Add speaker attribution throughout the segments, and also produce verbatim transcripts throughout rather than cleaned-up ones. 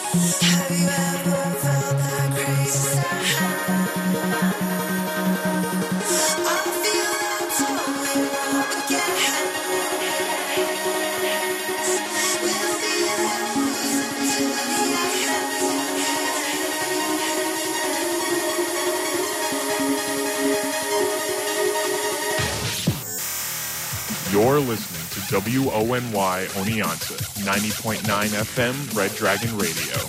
Speaker 1: You're listening to W O N Y Oneonta, ninety point nine F M, Red Dragon Radio.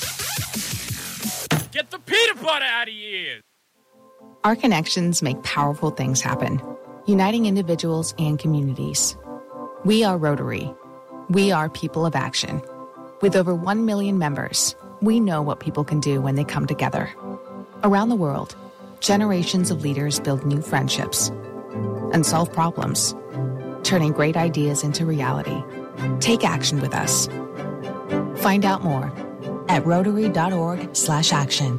Speaker 2: Get the peanut butter out of here!
Speaker 3: Our connections make powerful things happen, uniting individuals and communities. We are Rotary. We are people of action. With over one million members, we know what people can do when they come together. Around the world, generations of leaders build new friendships and solve problems, turning great ideas into reality. Take action with us. Find out more at rotary.org slash action.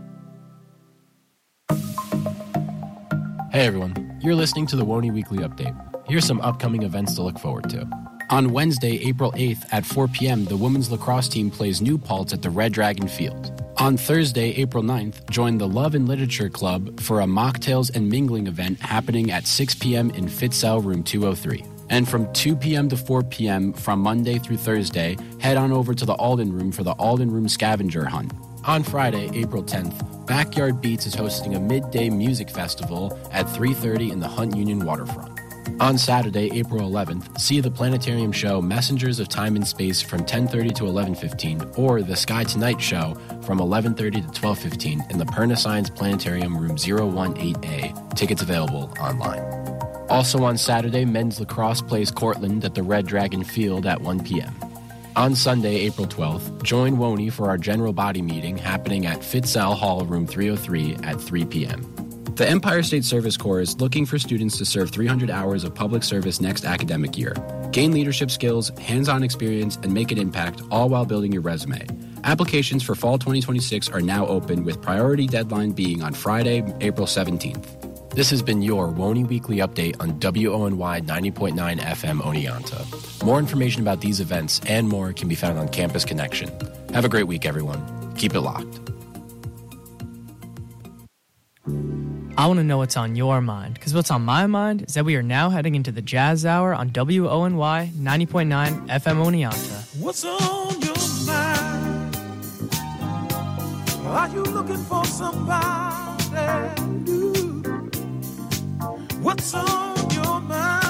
Speaker 4: Hey everyone, you're listening to the Woney Weekly Update. Here's some upcoming events to look forward to. On Wednesday, April eighth at four p.m., the women's lacrosse team plays New Paltz at the Red Dragon Field. On Thursday, April ninth, join the Love and Literature Club for a mocktails and mingling event happening at six p.m. in Fitzell Room two oh three. And from two p.m. to four p.m. from Monday through Thursday, head on over to the Alden Room for the Alden Room Scavenger Hunt. On Friday, April tenth, Backyard Beats is hosting a midday music festival at three thirty in the Hunt Union Waterfront. On Saturday, April eleventh, see the planetarium show Messengers of Time and Space from ten thirty to eleven fifteen or the Sky Tonight show from eleven thirty to twelve fifteen in the Perna Science Planetarium Room zero one eight A. Tickets available online. Also on Saturday, men's lacrosse plays Cortland at the Red Dragon Field at one p.m. On Sunday, April twelfth, join Woney for our general body meeting happening at Fitzell Hall Room three oh three at three p.m. The Empire State Service Corps is looking for students to serve three hundred hours of public service next academic year. Gain leadership skills, hands-on experience, and make an impact, all while building your resume. Applications for fall twenty twenty-six are now open, with priority deadline being on Friday, April seventeenth. This has been your Woney Weekly Update on W O N Y ninety point nine F M Oneonta. More information about these events and more can be found on Campus Connection. Have a great week, everyone. Keep it locked.
Speaker 5: I want to know what's on your mind, because what's on my mind is that we are now heading into the Jazz Hour on W O N Y ninety point nine F M Oneonta.
Speaker 6: What's on your mind? Are you looking for somebody new? What's on your mind?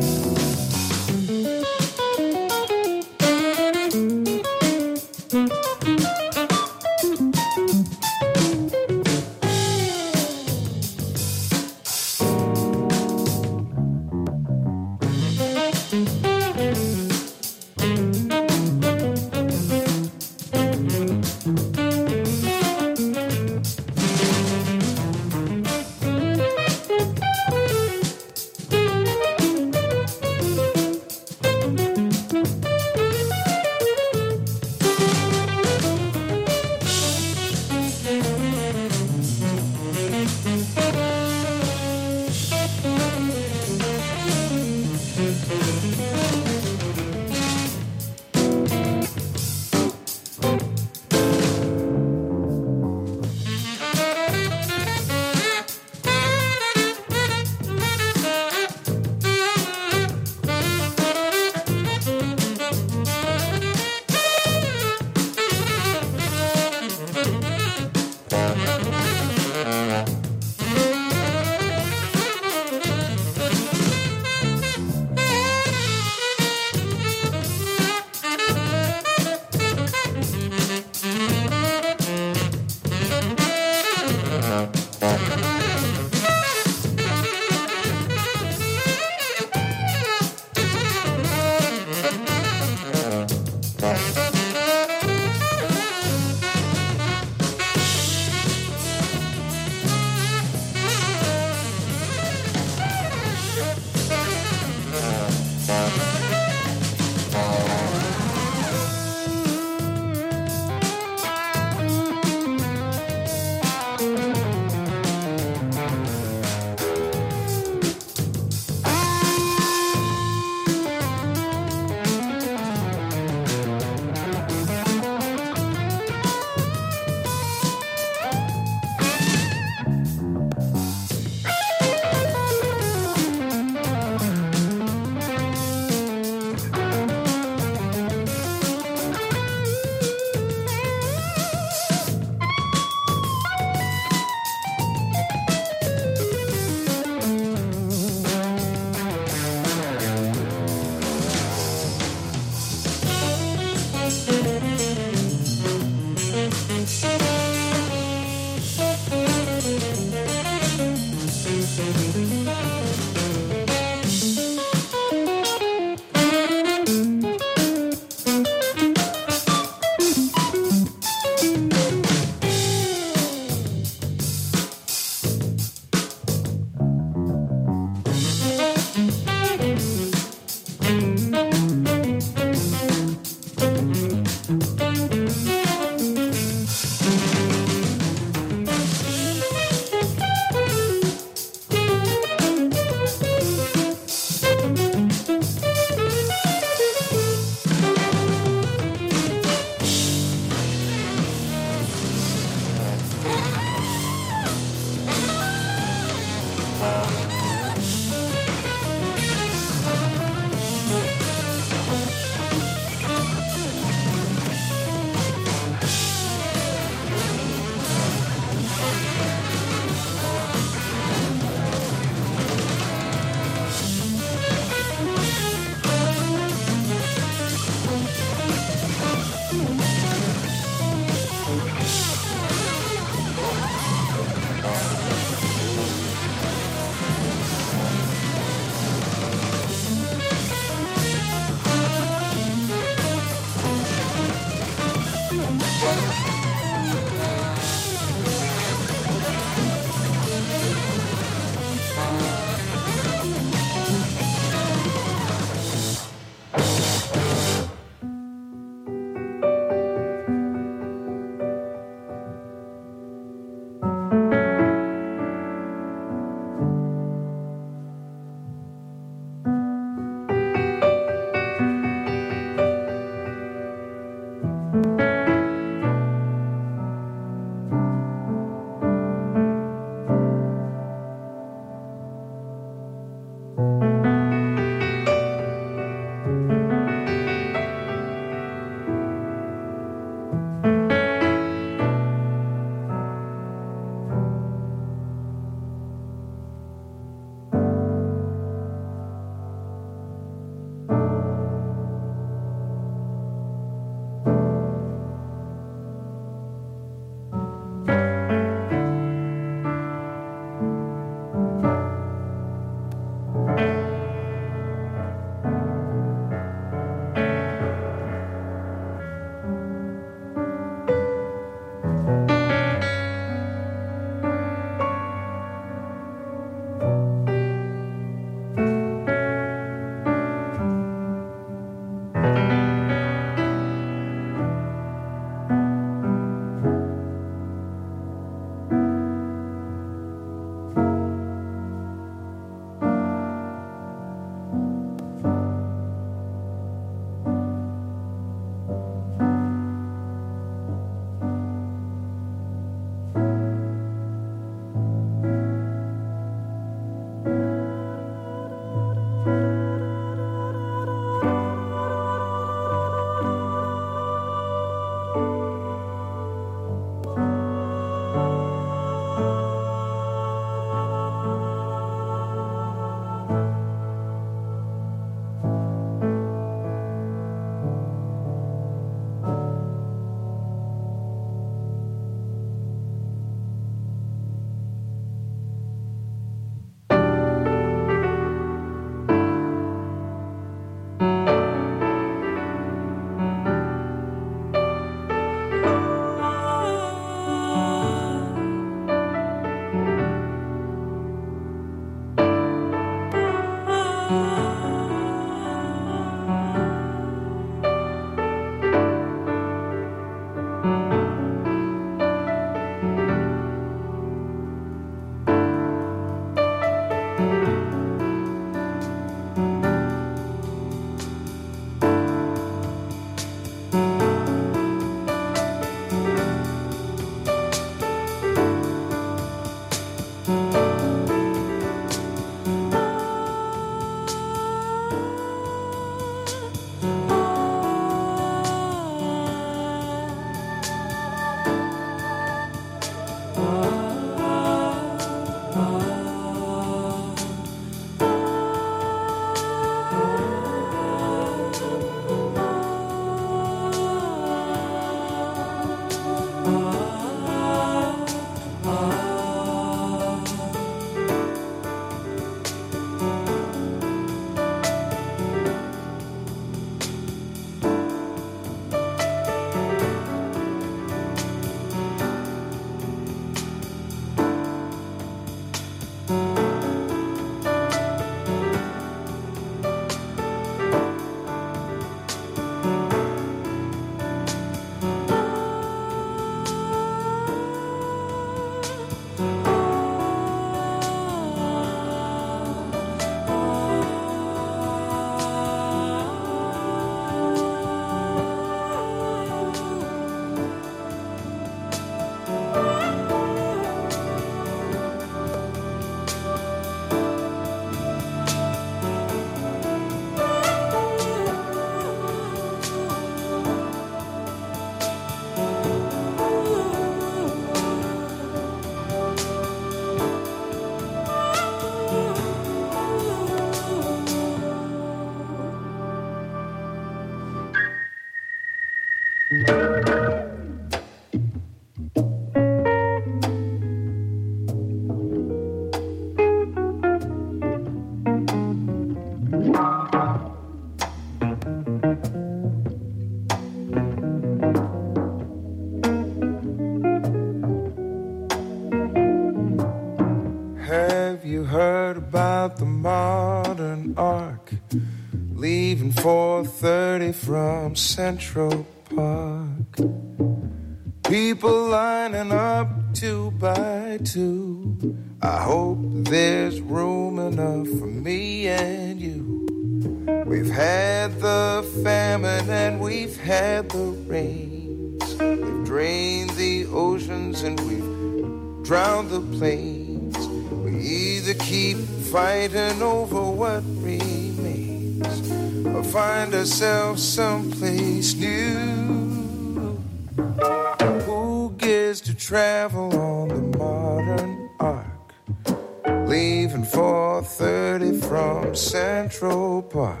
Speaker 6: Have you heard about the modern arc? Leaving four thirty from Central Park. People lining up two by two. I hope there's room enough for me and you. We've had the famine and we've had the rains. We've drained the oceans and we've drowned the plains. We either keep fighting over what remains or find ourselves someplace new. Who gets to travel on the modern arc? Leaving four thirty from Central Park.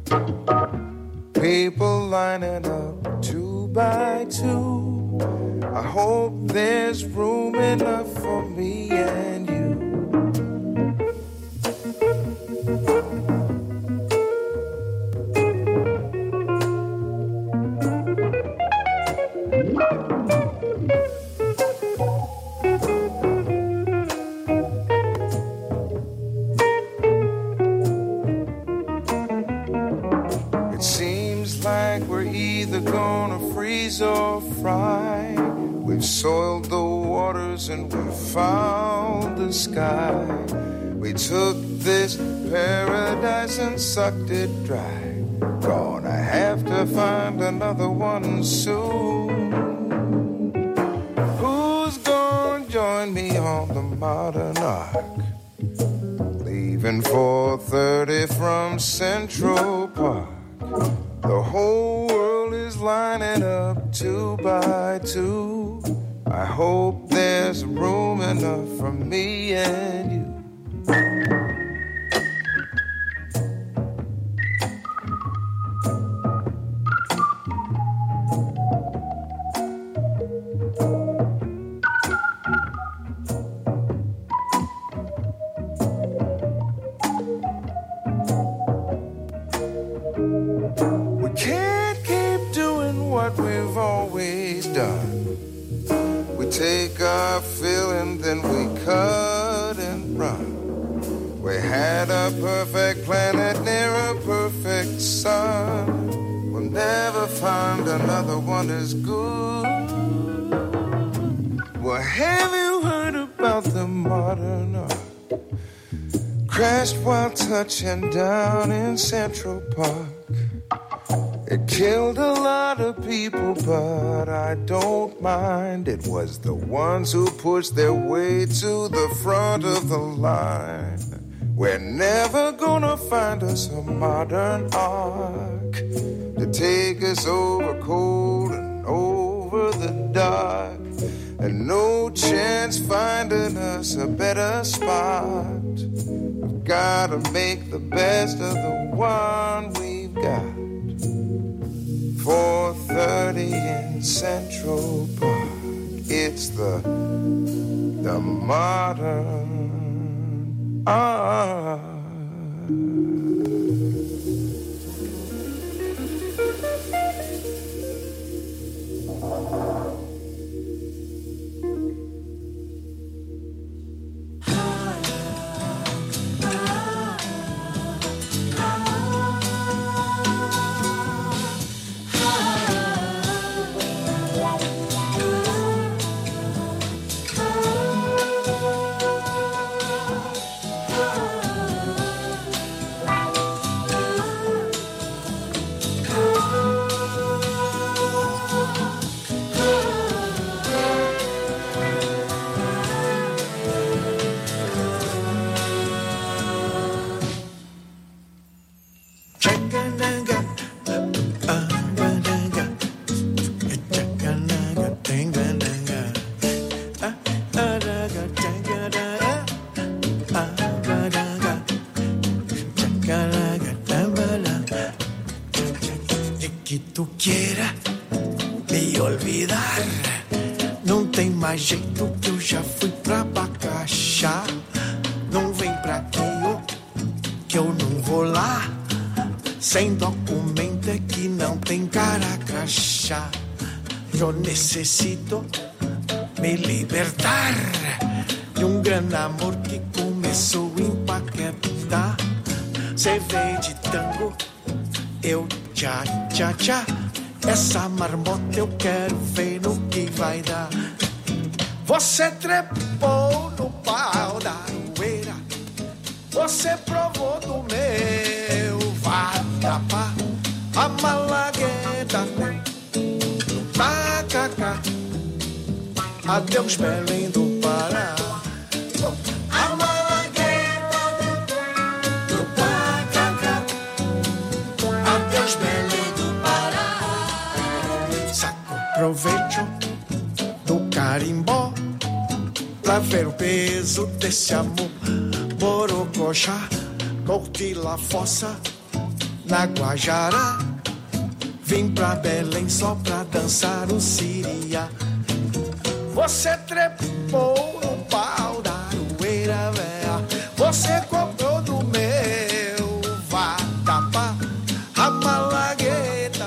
Speaker 6: People lining up two by two. I hope there's room enough for me and you. Or fry. We've soiled the waters and we've fouled the sky. We took this paradise and sucked it dry. Gonna have to find another one soon. Who's gonna join me on the modern arc? Leaving four thirty from Central Park. The whole world is lining up two by two. I hope there's room enough for me and you. Take our fill and then we cut and run. We had a perfect planet near a perfect sun. We'll never find another one as good. Well, have you heard about the modern art? Crashed while touching down in Central Park. It killed a lot of people, but I don't mind. It was the ones who pushed their way to the front of the line. We're never gonna find us a modern ark to take us over cold and over the dark. And no chance finding us a better spot. We've gotta make the best of the one we've got. four thirty in Central Park. It's the the modern art. me olvidar. Não tem mais jeito que eu já fui pra Bacaxá. Não vem pra aqui, oh, que eu não vou lá. Sem documento é que não tem cara crachá. Eu necessito me libertar de um grande amor que começou a empaquetar. Cê veio de tango, eu tchá, tchá, tchá. Essa marmota eu quero ver no que vai dar. Você trepou no pau da aroeira, você provou do meu vatapá. A malagueta, tacacá. Adeus Belém do Pará. A malagueta do tacacá. Adeus Belém do Pará. Saco proveito do carimbó pra ver o peso desse amor. Borocochá, curti la fossa na Guajará. Vim pra Belém só pra dançar o siriá. Você trepou no pau da aroeira, véia. Você comprou do meu vatapá. A malagueta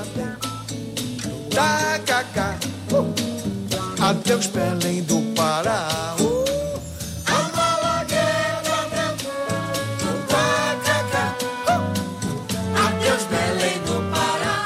Speaker 6: da cacá. uh. Adeus Belém do Pará. uh. A malagueta da cacá. uh. Adeus Belém do Pará.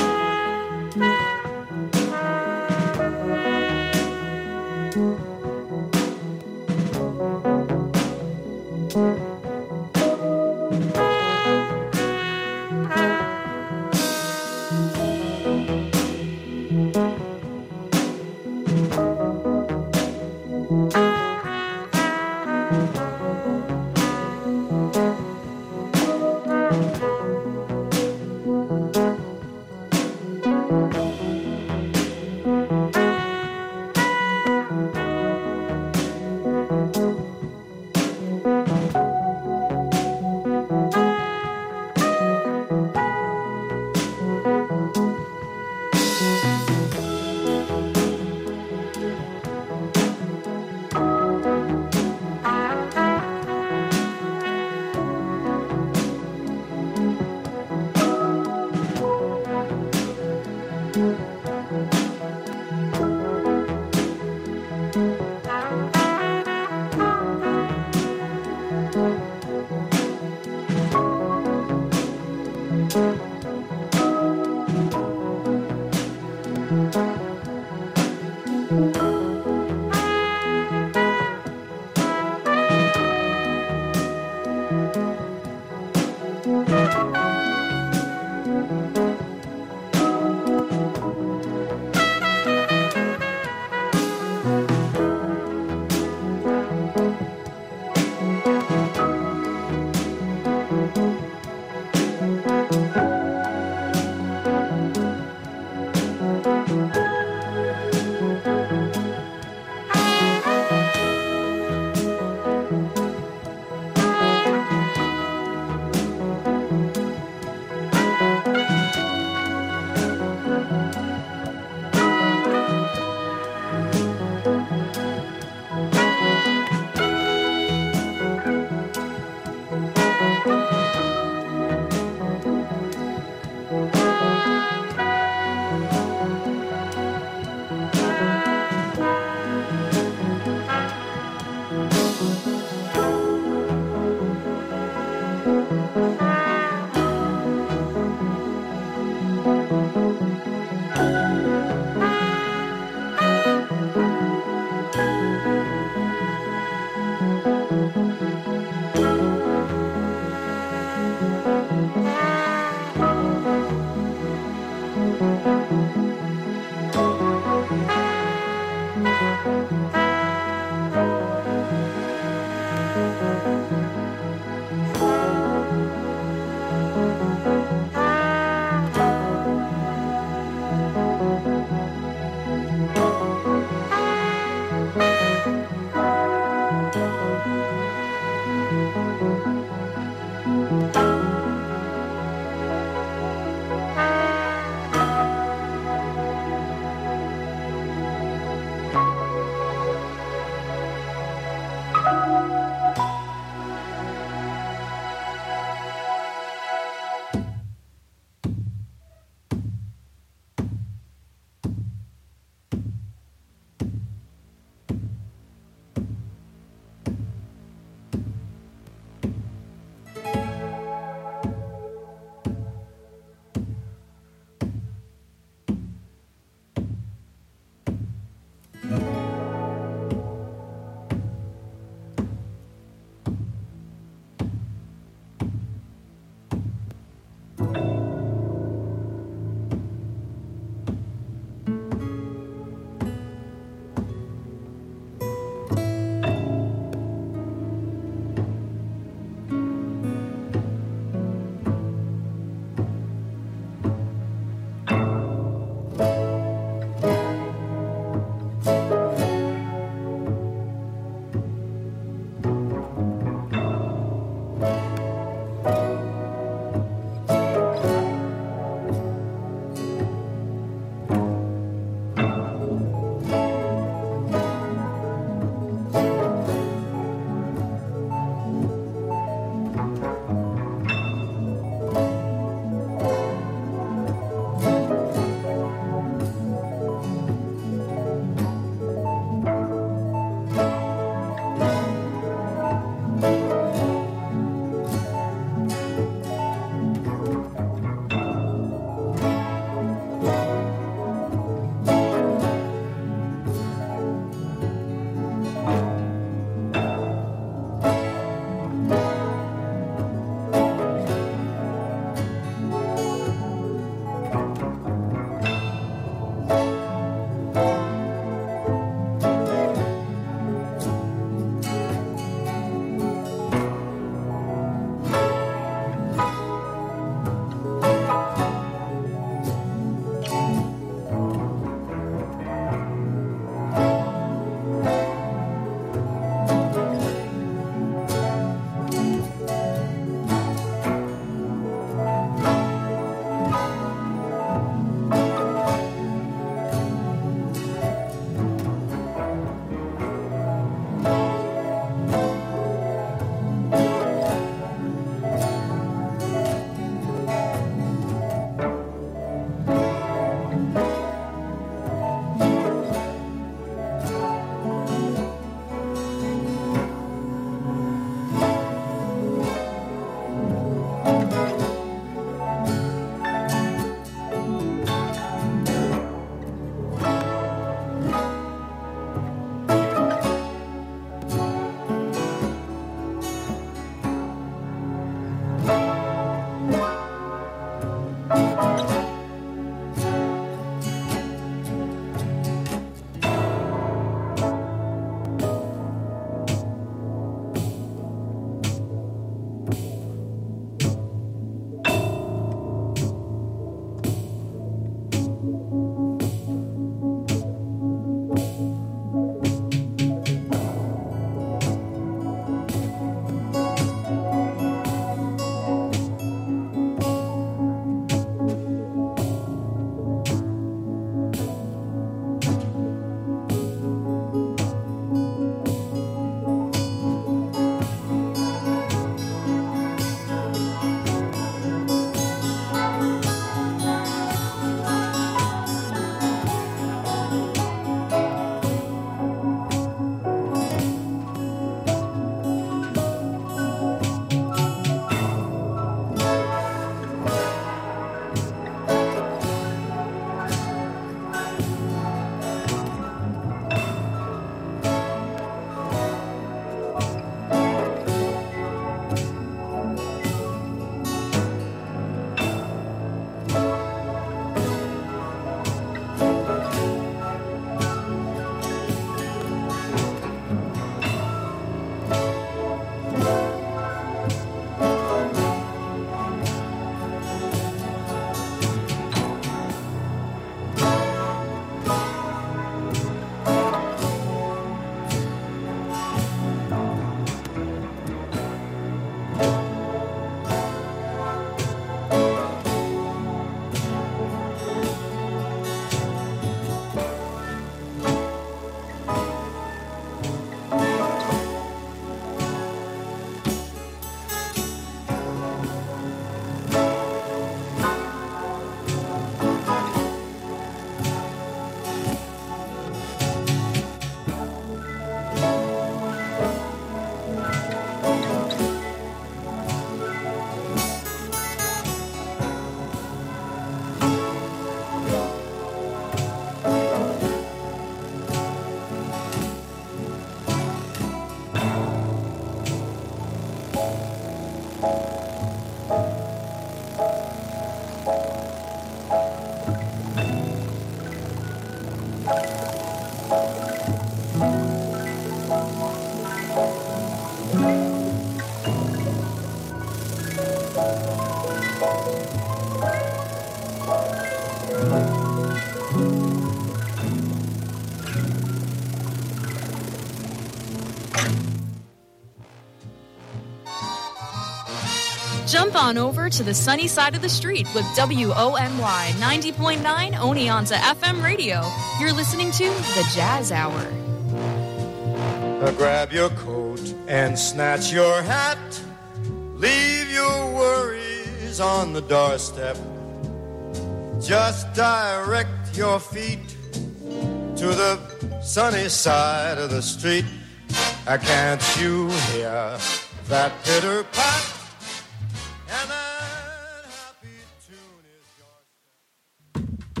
Speaker 7: Jump on over to the sunny side of the street with W O N Y ninety point nine Oneonta F M radio. You're listening to The Jazz Hour.
Speaker 6: Uh, grab your coat and snatch your hat. Leave your worries on the doorstep. Just direct your feet to the sunny side of the street. Uh, can't you hear that pitter-pat? And that happy tune is your...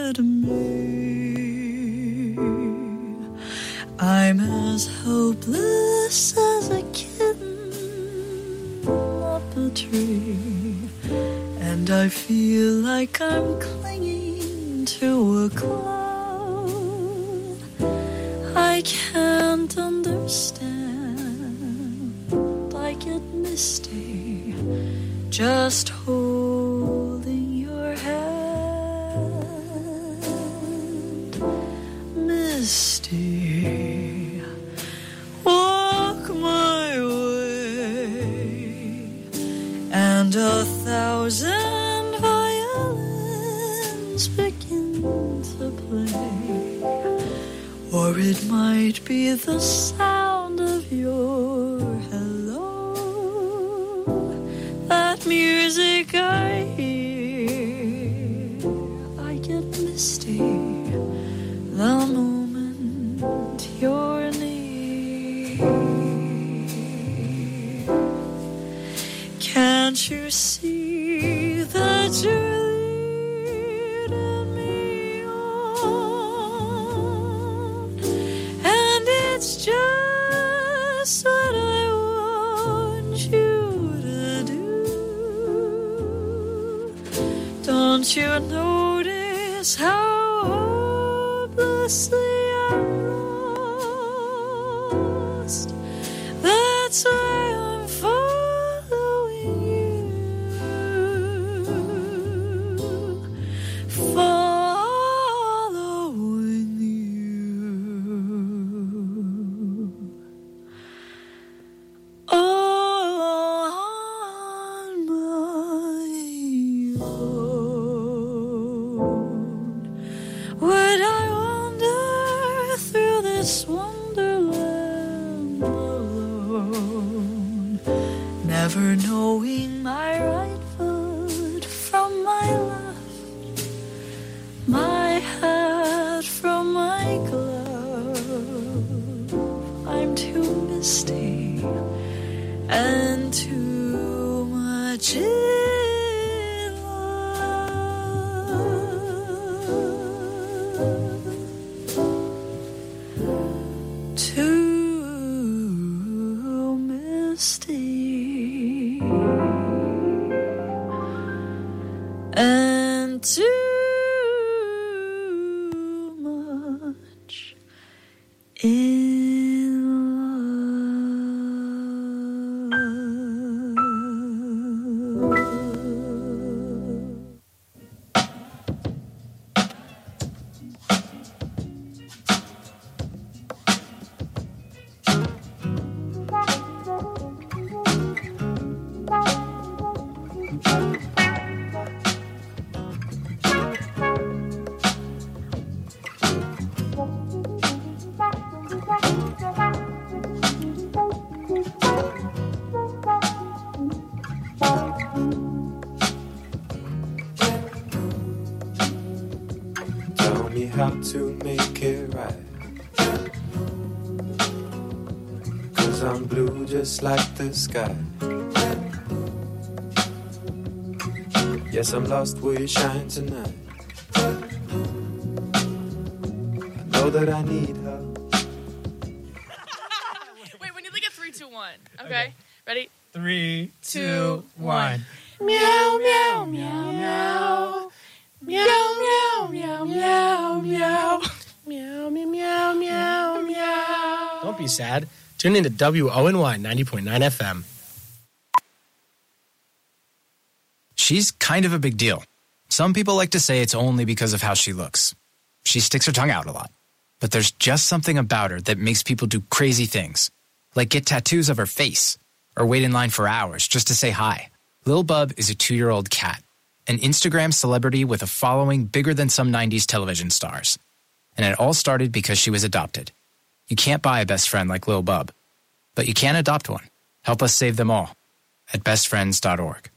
Speaker 8: at me. I'm as hopeless as a kitten up a tree, and I feel like I'm clinging to a cloud. I can't understand, I get misty just holding your hand. Misty, walk my way, and a thousand violins begin to play, or it might be the sound of your hello, that music I hear. I get misty the moment you're near. Can't you see that you're leading me on? And it's just what I want you to do. Don't you notice how hopelessly I'm lost? That's why I'm following you, following you, all on my own. Would I wander through this wonderland alone, never knowing my right foot from my left, my hat from my glove? I'm too misty and too much in love, too misty and too much in
Speaker 6: Tell me how to make it right, 'cause I'm blue just like the sky. Yes, I'm lost, will you shine tonight? I know that I need her.
Speaker 9: Wait, when you think of three, two, one. Okay. okay. Ready?
Speaker 5: Three,
Speaker 9: two,
Speaker 5: one.
Speaker 9: Meow, meow, meow, meow. Meow, meow, meow, meow, meow. Meow, meow, meow, meow, meow.
Speaker 4: Don't be sad. Tune in to W O N Y ninety point nine F M.
Speaker 10: She's kind of a big deal. Some people like to say it's only because of how she looks. She sticks her tongue out a lot. But there's just something about her that makes people do crazy things, like get tattoos of her face or wait in line for hours just to say hi. Lil Bub is a two-year-old cat, an Instagram celebrity with a following bigger than some nineties television stars. And it all started because she was adopted. You can't buy a best friend like Lil Bub, but you can adopt one. Help us save them all at best friends dot org.